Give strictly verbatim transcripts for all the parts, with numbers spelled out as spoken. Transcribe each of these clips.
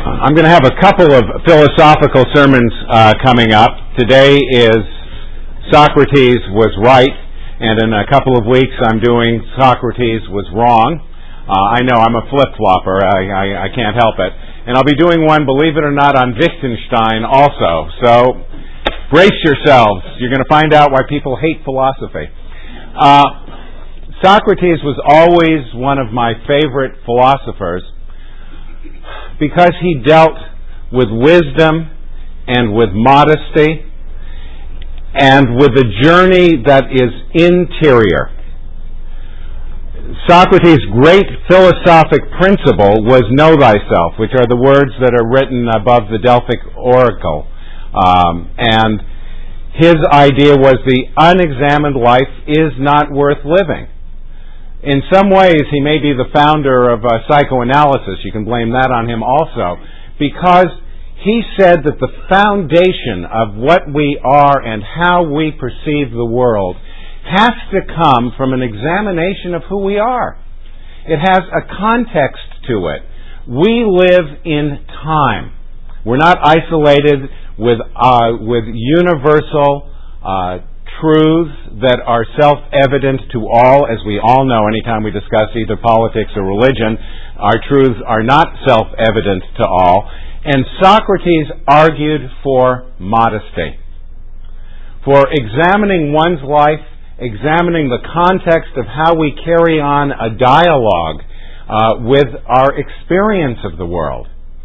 I'm going to have a couple of philosophical sermons uh, coming up. Today is Socrates was right, and in a couple of weeks I'm doing Socrates was wrong. Uh, I know, I'm a flip-flopper. I, I, I can't help it. And I'll be doing one, believe it or not, on Wittgenstein also. So brace yourselves. You're going to find out why people hate philosophy. Uh, Socrates was always one of my favorite philosophers because he dealt with wisdom and with modesty and with a journey that is interior. Socrates' great philosophic principle was know thyself, which are the words that are written above the Delphic Oracle. Um, and his idea was the unexamined life is not worth living. In some ways, he may be the founder of uh, psychoanalysis. You can blame that on him also, because he said that the foundation of what we are and how we perceive the world has to come from an examination of who we are. It has a context to it. We live in time. We're not isolated with uh, with universal uh, truths that are self-evident to all. As we all know, anytime we discuss either politics or religion, our truths are not self-evident to all. And Socrates argued for modesty, for examining one's life, examining the context of how we carry on a dialogue uh, with our experience of the world.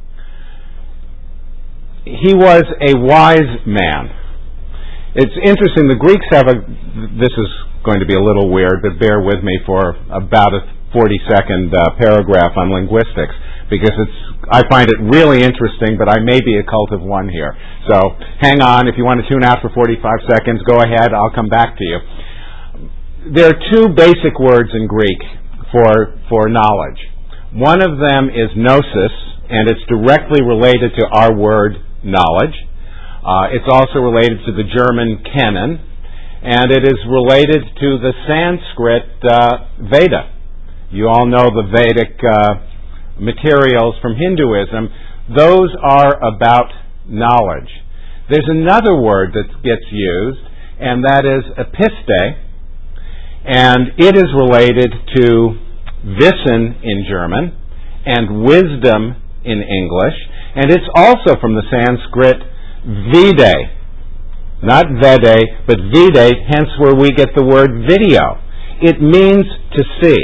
He was a wise man. It's interesting, the Greeks have a, this is going to be a little weird, but bear with me for about a forty-second uh, paragraph on linguistics, because it's, I find it really interesting, but I may be a cult of one here. So hang on, if you want to tune out for forty-five seconds, go ahead, I'll come back to you. There are two basic words in Greek for, for knowledge. One of them is gnosis, and it's directly related to our word knowledge. Uh, it's also related to the German Kennen, and it is related to the Sanskrit uh, Veda. You all know the Vedic uh, materials from Hinduism. Those are about knowledge. There's another word that gets used, and that is episte, and it is related to Wissen in German and wisdom in English, and it's also from the Sanskrit Vide, not Vede, but Vide, hence where we get the word video. It means to see.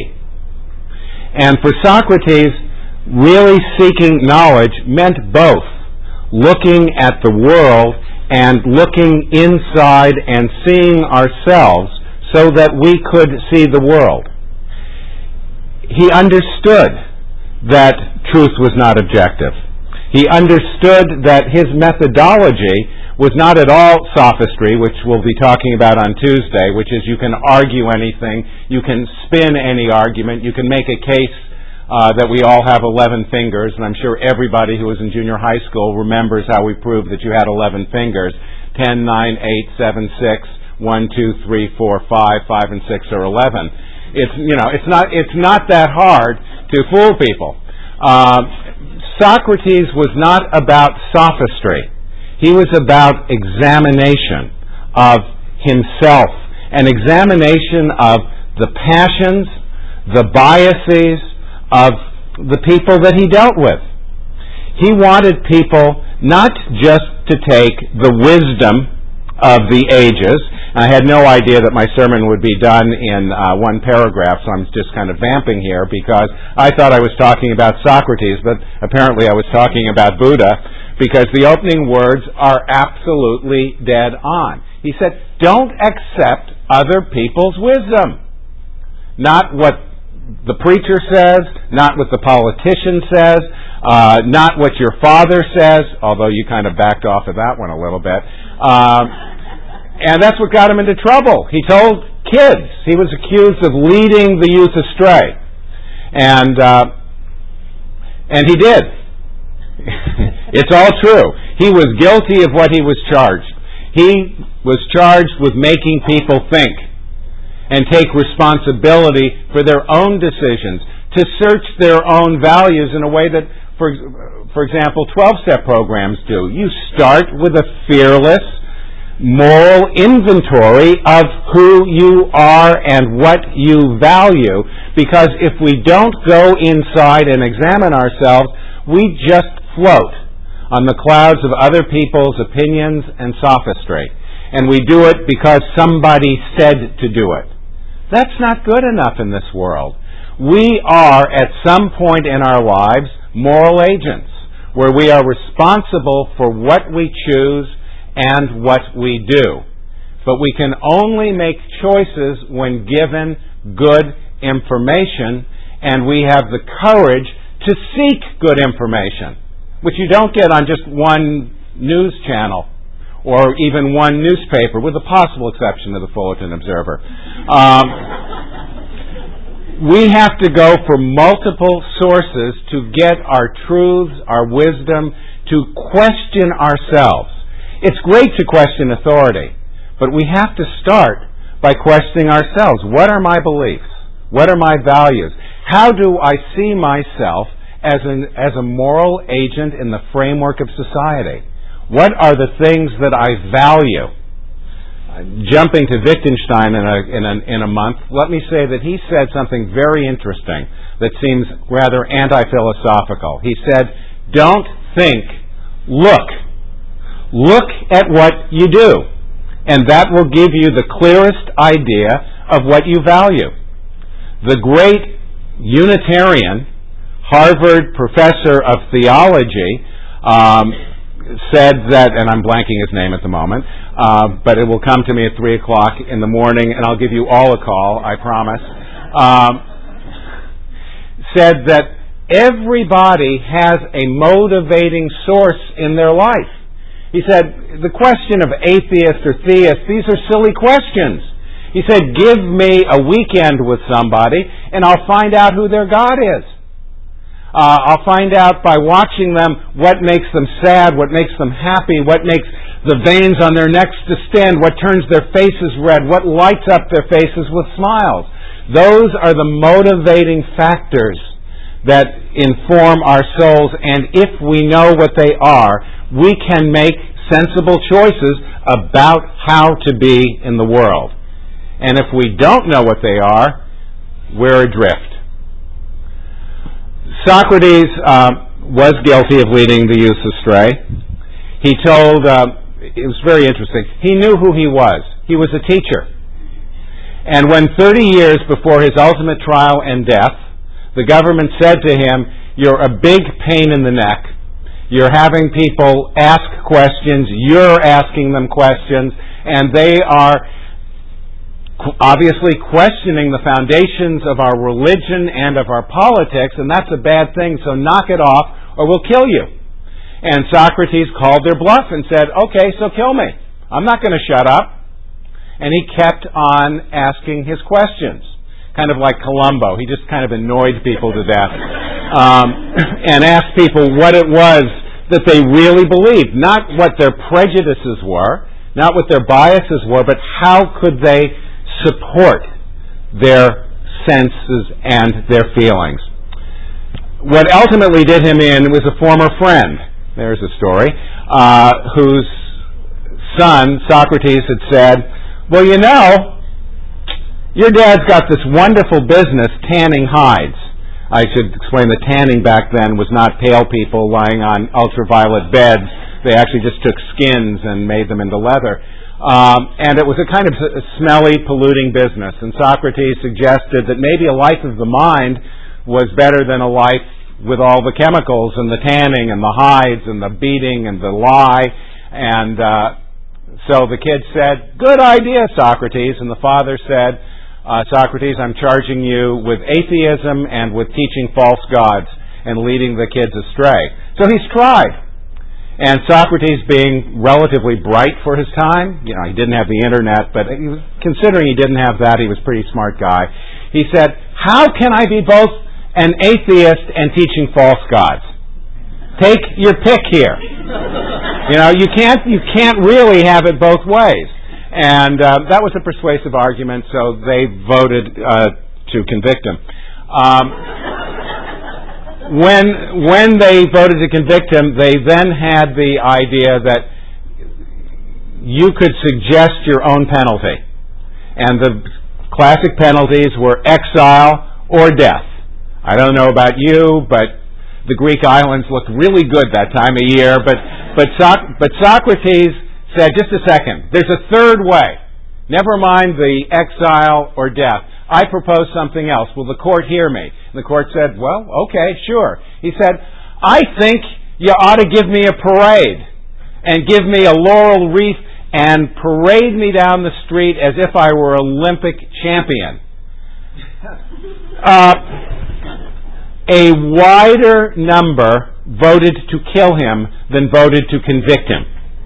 And for Socrates, really seeking knowledge meant both looking at the world and looking inside and seeing ourselves so that we could see the world. He understood that truth was not objective. He understood that his methodology was not at all sophistry, which we'll be talking about on Tuesday, which is you can argue anything, you can spin any argument, you can make a case uh, that we all have eleven fingers, and I'm sure everybody who was in junior high school remembers how we proved that you had eleven fingers, ten, nine, eight, seven, six, one, two, three, four, five, five, and six are eleven. It's, you know, it's not, it's not that hard to fool people. Uh, Socrates was not about sophistry. He was about examination of himself, an examination of the passions, the biases of the people that he dealt with. He wanted people not just to take the wisdom of the ages. I had no idea that my sermon would be done in uh, one paragraph, so I'm just kind of vamping here because I thought I was talking about Socrates, but apparently I was talking about Buddha, because the opening words are absolutely dead on. He said, don't accept other people's wisdom. Not what the preacher says, not what the politician says, uh, not what your father says, although you kind of backed off of that one a little bit. Um, And that's what got him into trouble. He told kids. He was accused of leading the youth astray. And uh, and he did. It's all true. He was guilty of what he was charged. He was charged with making people think and take responsibility for their own decisions, to search their own values in a way that for, for example, twelve-step programs do. You start with a fearless moral inventory of who you are and what you value, because if we don't go inside and examine ourselves, we just float on the clouds of other people's opinions and sophistry. And we do it because somebody said to do it. That's not good enough in this world. We are, at some point in our lives, moral agents, where we are responsible for what we choose and what we do. But we can only make choices when given good information, and we have the courage to seek good information, which you don't get on just one news channel or even one newspaper, with the possible exception of the Fullerton Observer. Um, we have to go for multiple sources to get our truths, our wisdom, to question ourselves. It's great to question authority, but we have to start by questioning ourselves. What are my beliefs? What are my values? How do I see myself as an as a moral agent in the framework of society? What are the things that I value? Uh, jumping to Wittgenstein in a, in, a, in a month, let me say that he said something very interesting that seems rather anti-philosophical. He said, don't think, look. Look at what you do, and that will give you the clearest idea of what you value. The great Unitarian Harvard professor of theology um, said that, and I'm blanking his name at the moment, uh, but it will come to me at three o'clock in the morning, and I'll give you all a call, I promise, um, said that everybody has a motivating source in their life. He said, the question of atheist or theist, these are silly questions. He said, give me a weekend with somebody, and I'll find out who their God is. Uh, I'll find out by watching them what makes them sad, what makes them happy, what makes the veins on their necks distend, what turns their faces red, what lights up their faces with smiles. Those are the motivating factors that inform our souls, and if we know what they are, we can make sensible choices about how to be in the world. And if we don't know what they are, we're adrift. Socrates uh, was guilty of leading the youth astray. He told, uh, it was very interesting, he knew who he was. He was a teacher. And when thirty years before his ultimate trial and death, the government said to him, you're a big pain in the neck. You're having people ask questions, you're asking them questions, and they are obviously questioning the foundations of our religion and of our politics, and that's a bad thing, so knock it off or we'll kill you. And Socrates called their bluff and said, okay, so kill me. I'm not going to shut up. And he kept on asking his questions, kind of like Columbo. He just kind of annoyed people to death um, and asked people what it was that they really believed, not what their prejudices were, not what their biases were, but how could they support their senses and their feelings. What ultimately did him in was a former friend, there's a story, uh, whose son, Socrates, had said, well, you know, your dad's got this wonderful business tanning hides. I should explain that tanning back then was not pale people lying on ultraviolet beds. They actually just took skins and made them into leather. Um, and it was a kind of smelly, polluting business. And Socrates suggested that maybe a life of the mind was better than a life with all the chemicals and the tanning and the hides and the beating and the lie. And uh, so the kid said, good idea, Socrates. And the father said, uh, Socrates, I'm charging you with atheism and with teaching false gods and leading the kids astray. So he's tried. And Socrates, being relatively bright for his time, you know, he didn't have the internet, but he was, considering he didn't have that, he was a pretty smart guy. He said, how can I be both an atheist and teaching false gods? Take your pick here. You know, you can't you can't really have it both ways. And uh, that was a persuasive argument, so they voted uh, to convict him. Um, when, when they voted to convict him, they then had the idea that you could suggest your own penalty. And the classic penalties were exile or death. I don't know about you, but the Greek islands looked really good that time of year. But, but, so- but Socrates said, just a second, there's a third way. Never mind the exile or death. I propose something else. Will the court hear me? And the court said, well, okay, sure. He said, I think you ought to give me a parade and give me a laurel wreath and parade me down the street as if I were Olympic champion. Uh, a wider number voted to kill him than voted to convict him.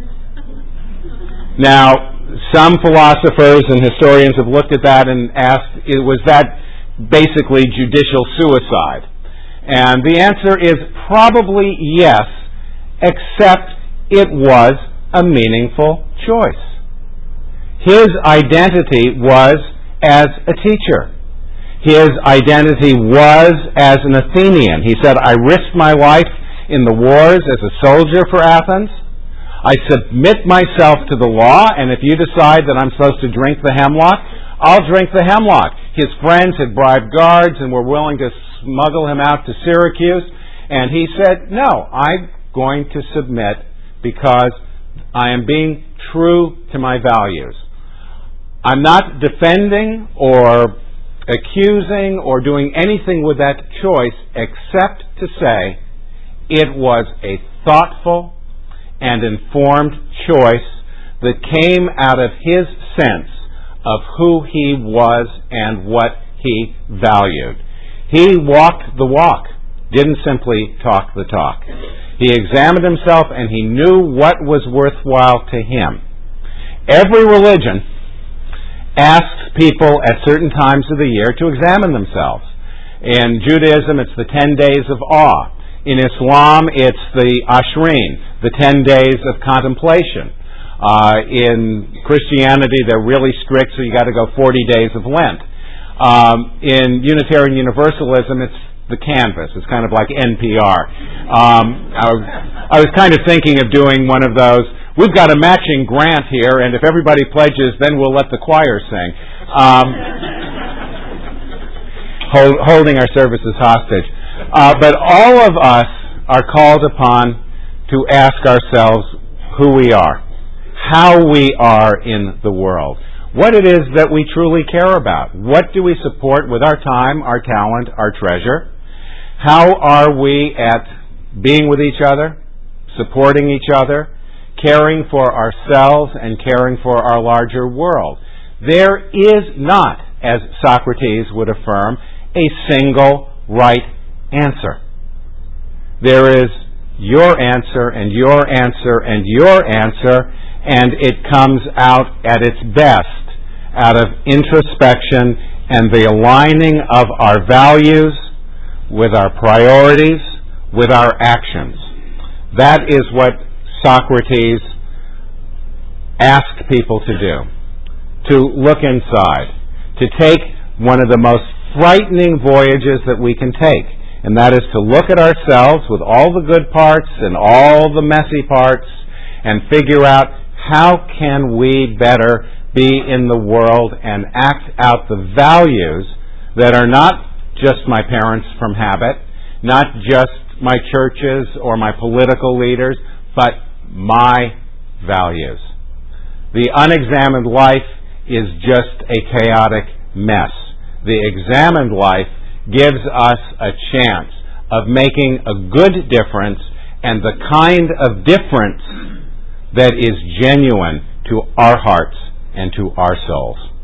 Now, some philosophers and historians have looked at that and asked, was that basically judicial suicide? And the answer is probably yes, except it was a meaningful choice. His identity was as a teacher. His identity was as an Athenian. He said, I risked my life in the wars as a soldier for Athens. I submit myself to the law, and if you decide that I'm supposed to drink the hemlock, I'll drink the hemlock. His friends had bribed guards and were willing to smuggle him out to Syracuse, and he said, no, I'm going to submit because I am being true to my values. I'm not defending or accusing or doing anything with that choice except to say it was a thoughtful and informed choice that came out of his sense of who he was and what he valued. He walked the walk, didn't simply talk the talk. He examined himself and he knew what was worthwhile to him. Every religion asks people at certain times of the year to examine themselves. In Judaism, it's the ten days of awe. In Islam, it's the Ashreen, the ten days of contemplation. Uh, in Christianity, they're really strict, so you got to go forty days of Lent. Um, in Unitarian Universalism, it's the canvas. It's kind of like N P R. Um, I, was, I was kind of thinking of doing one of those. We've got a matching grant here, and if everybody pledges, then we'll let the choir sing. Um, hold, holding our services hostage. Uh, but all of us are called upon to ask ourselves who we are, how we are in the world, what it is that we truly care about. What do we support with our time, our talent, our treasure? How are we at being with each other, supporting each other, caring for ourselves and caring for our larger world? There is not, as Socrates would affirm, a single right answer. There is your answer and your answer and your answer, and it comes out at its best out of introspection and the aligning of our values with our priorities, with our actions. That is what Socrates asked people to do, to look inside, to take one of the most frightening voyages that we can take, and that is to look at ourselves with all the good parts and all the messy parts and figure out how can we better be in the world and act out the values that are not just my parents from habit, not just my churches or my political leaders, but my values. The unexamined life is just a chaotic mess. The examined life gives us a chance of making a good difference, and the kind of difference that is genuine to our hearts and to our souls.